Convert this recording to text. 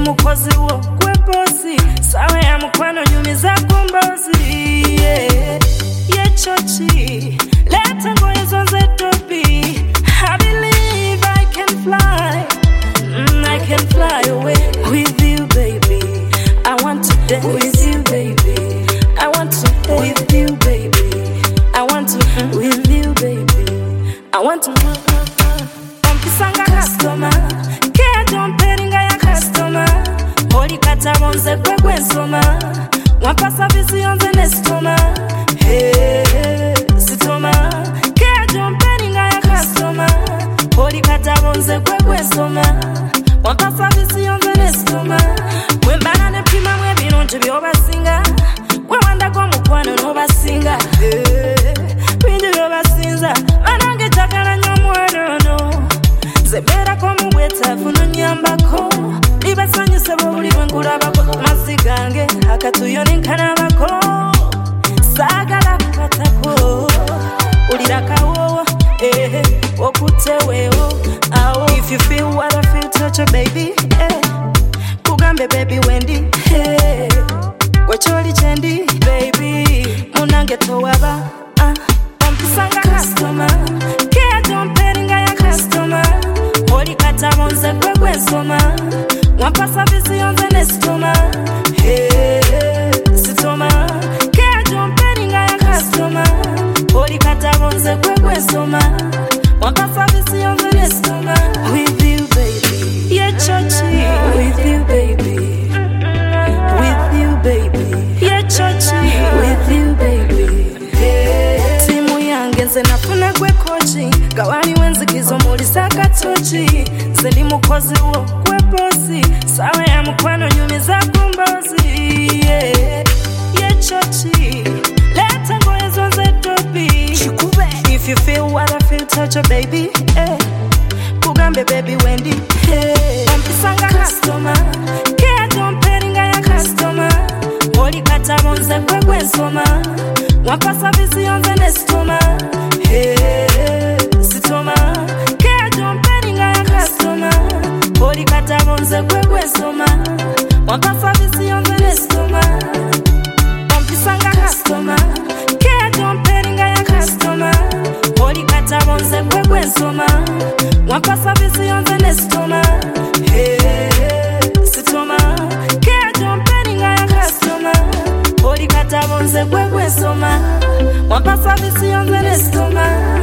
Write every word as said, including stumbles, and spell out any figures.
mukozi wo gwe bosi sawa ya mukwano nyumiza kumbozi yeah yeah chochi leta ngoye zonze topi I believe I can fly mm, I can fly away with you baby I want to dance with you baby I want to dance with you baby I want to mm, with you baby I want to Ompisanga customer Kea jomperinga ya customer Holi katabonze kwe kwe nsoma Wampasa visi yonze nestoma Hey, sitoma Kea jomperinga ya customer Holi katabonze kwe kwe nsoma Wampasa visi yonze nestoma Mwembana ne pima mwe binonje byobasinga Kwe wanda kwa mukwano no basinga Hey, bindu byobasinza Manange chakana nyomwano no Zebera kwa mweta funo nyambako Ibasanye sebo uli wengura bako Mazigange hakatuyoni nkana bako Sagala kupatako Ulirakawo eh, Okutewewo Awo If you feel what I feel touch a baby eh. Kugambe baby Wendy eh. Wecholi chendi baby Munange towaba ah. Ompisanga customer Kea jomperinga ya customer Holi katabonze kwe kwe nsoma Wampasa visi yonze nestoma Hey, sitoma Kea jomperinga ya customer Holi katabonze kwe kwe nsoma Wampasa visi yonze nestoma With you baby Yeah chochi With you baby With you baby Yeah chochi With you baby Hey, timu yange nze nafuna kwe kochi Gawani wenzikizo muri saka tochi Zeli mukozi wo kwe bosi Sawa ya mukwano nyumiza kumbozi Yeah, yeah chochi Leta ngoye zonze topi Chikube If you feel what I feel touch a baby eh. Kugambe baby Wendy hey. Ompisanga customer Kea jomperinga ya customer Holi katabonze kwe kwe nsoma Wampasa visi yonze nestoma Hey, sitoma Kea jomperinga ya customer Holi katabonze kwe kwe nsoma Wampasa visi yonze nestoma Ompisanga customer Kea jomperinga ya customer Holi katabonze kwe kwe nsoma Wampasa visi yonze nestoma Hey, sitoma Kea jomperinga ya customer Holi katabonze kwe kwe nsoma Wampasa visi yonze nestoma